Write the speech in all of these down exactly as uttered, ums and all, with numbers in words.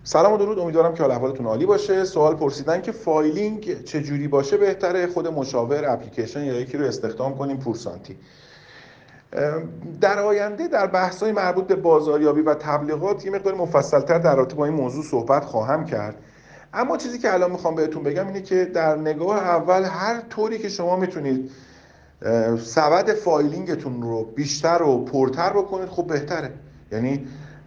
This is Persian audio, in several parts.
سلام و درود، امیدوارم که حال احوالتون عالی باشه. سوال پرسیدن که فایلینگ چجوری باشه بهتره، خود مشاور، اپلیکیشن یا یکی رو استخدام کنیم پورسانتی. در آینده در بحث‌های مربوط به بازاریابی و تبلیغات یه مقدار مفصل‌تر در رابطه با این موضوع صحبت خواهم کرد. اما چیزی که الان میخوام بهتون بگم اینه که در نگاه اول هر طوری که شما میتونید سبد فایلینگتون رو بیشتر و پرتر بکنید خب بهتره. یعنی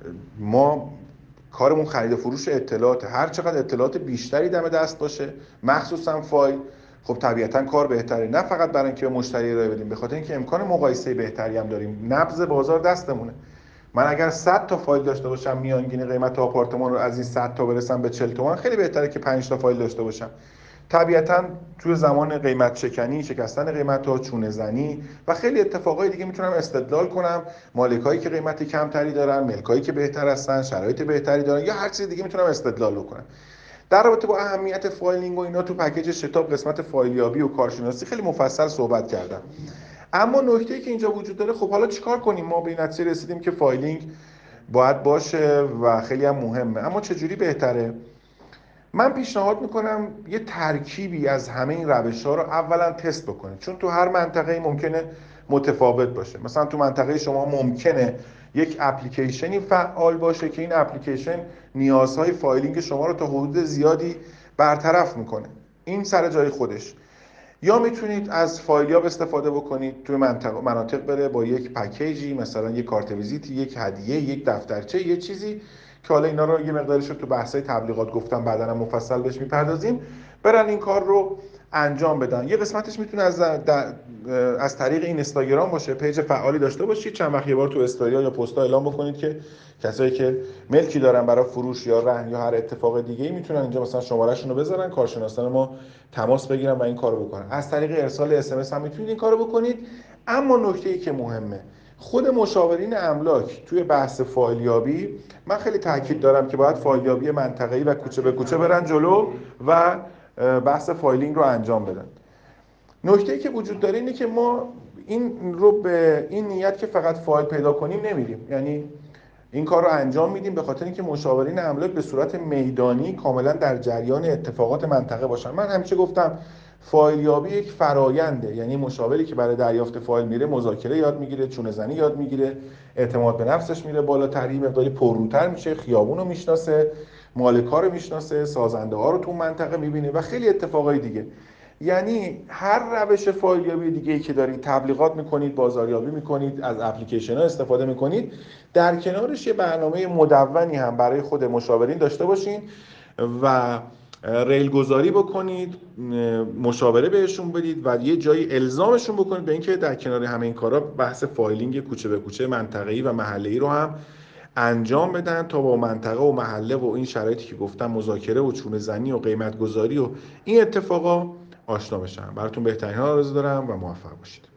ما کارمون خرید و فروش اطلاعات، هر چقدر اطلاعات بیشتری دم دست باشه مخصوصا فایل، خب طبیعتا کار بهتره. نه فقط برای اینکه به مشتری ارائه بدیم، به خاطر اینکه امکان مقایسه بهتری هم داریم. نبض بازار دستمونه. من اگر صد تا فایل داشته باشم میانگین قیمت آپارتمان رو از این صد تا برسم به چهل تومن، خیلی بهتره که پنج تا فایل داشته باشم. طبیعتا توی زمان قیمت شکنی، شکستن قیمت ها، چونه زنی و خیلی اتفاقای دیگه میتونم استدلال کنم. مالکایی که قیمت کمتری دارن، ملکایی که بهتر هستن، شرایط بهتری دارن یا هر چیز دیگه میتونم استدلال بکنم. در رابطه با اهمیت فایلینگ و اینا تو پکیج شتاب قسمت فایلیابی و کارشناسی خیلی مفصل صحبت کردم. اما نکته‌ای که اینجا وجود داره، خب حالا چیکار کنیم؟ ما به این نتیجه رسیدیم که فایلینگ باید باشه و خیلی هم مهمه، اما چجوری بهتره؟ من پیشنهاد میکنم یه ترکیبی از همه این روش ها رو اولا تست بکنید، چون تو هر منطقه ممکنه متفاوت باشه. مثلا تو منطقه شما ممکنه یک اپلیکیشنی فعال باشه که این اپلیکیشن نیازهای فایلینگ شما رو تا حدود زیادی برطرف میکنه، این سر جای خودش. یا میتونید از فایلیاب استفاده بکنید توی منطقه مناطق بره با یک پکیجی، مثلا یک کارت ویزیتی، یک هدیه، یک دفترچه، یه چیزی که حالا اینا رو یه مقدارش رو تو بحث‌های تبلیغات گفتم، بعداً هم مفصل بهش میپردازیم، برن این کار رو انجام بدن. یه قسمتش میتونه از از طریق این اینستاگرام باشه، پیج فعالی داشته باشید، چند وقت یه بار تو استوریا یا پست‌ها اعلام بکنید که کسایی که ملکی دارن برای فروش یا رهن یا هر اتفاق دیگه‌ای میتونن اینجا مثلا شمارهشون رو بذارن، کارشناسان ما تماس بگیرن و این کارو بکنن. از طریق ارسال اس ام اس هم میتونید این کارو بکنید. اما نکته‌ای که مهمه، خود مشاورین املاک توی بحث فایلیابی من خیلی تاکید دارم که باید فایلیابی منطقه‌ای و کوچه به کوچه برن جلو و بحث فایلینگ رو انجام بدن. نکته‌ای که وجود داره اینه که ما این رو به این نیت که فقط فایل پیدا کنیم نمیریم، یعنی این کار رو انجام میدیم به خاطر اینکه مشاورین املاک به صورت میدانی کاملا در جریان اتفاقات منطقه باشن. من همیشه گفتم فایلیابی یک فراینده، یعنی مشاوری که برای دریافت فایل میره مذاکره یاد میگیره، چونه زنی یاد میگیره، اعتماد به نفسش میره بالاتر، این مقداری پرروتر میشه، خیابون رو میشناسه، مالک‌ها رو میشناسه، سازنده ها رو تو منطقه میبینه و خیلی اتفاقای دیگه. یعنی هر روش فایلیابی دیگه‌ای که دارید، تبلیغات میکنید، بازاریابی میکنید، از اپلیکیشن ها استفاده میکنید، در کنارش یه برنامه مدونی هم برای خود مشاورین داشته باشین و ریل گذاری بکنید، مشاوره بهشون بدید و یه جایی الزامشون بکنید به اینکه در کنار همه این کارا بحث فایلینگ کوچه به کوچه، منطقه‌ای و محله‌ای رو هم انجام بدن تا با منطقه و محله و این شرایطی که گفتم مذاکره و چونه زنی و قیمت گذاری و این اتفاقا آشنا بشن. براتون بهترین ها آرزو دارم و موفق باشید.